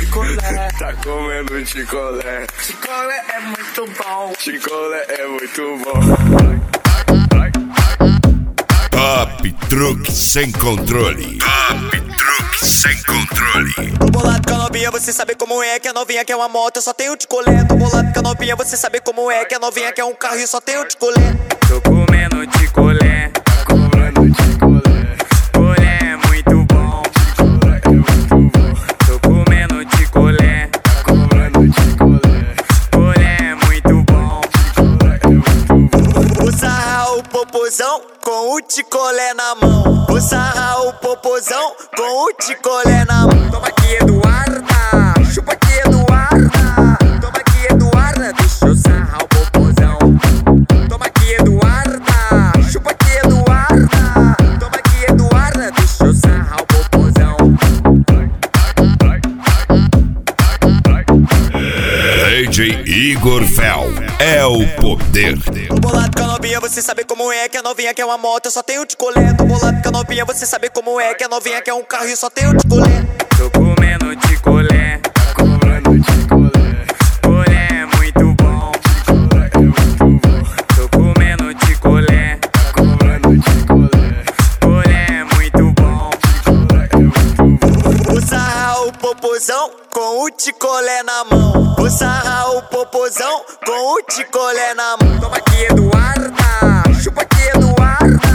Chicolé, Tá comendo chicolé. chicolé é muito bom. Chicolé é muito bom. Top Truque Sem Controle. Top Truque Sem Controle. Tô bolado com a novinha, você sabe como é. Que a novinha quer uma moto, eu só tenho ticolé. Tô bolado com a novinha, você sabe como é. Que a novinha quer um carro e eu só tenho ticolé. Tô comendo chicolé, Comendo chicolé. chicolé é muito bom. Chicolé é muito bom. Tô comendo chicolé, Comendo chicolé. chicolé é muito bom. Chicolé é muito bom. Vou sarrar o popozão com o ticolé na mão. Vou sarrar o popozão com o ticolé na mão. Toma aqui, Eduarda, chupa aqui, Eduarda. Toma aqui, Eduarda, deixa eu sarrar o popozão. Toma aqui, Eduarda, chupa aqui, Eduarda. Toma aqui, Eduarda, deixa eu sarrar o popozão. DJ Igor Fel é o poder. Tô bolado com a novinha, você sabe como é. Que a novinha quer uma moto, eu só tenho ticolé. Tô bolado com a novinha, você sabe como é. Que a novinha quer um carro e eu só tenho ticolé. Tô comendo chicolé, Comendo chicolé. chicolé é muito bom. Chicolé é muito bom. Tô comendo chicolé, Comendo chicolé. chicolé é muito bom. Chicolé é muito bom. Vou sarrar o popozão com o ticolé na mão. Vou sarrar o popozão com o ticolé na mão. Toma aqui, Eduarda, chupa aqui, Eduarda.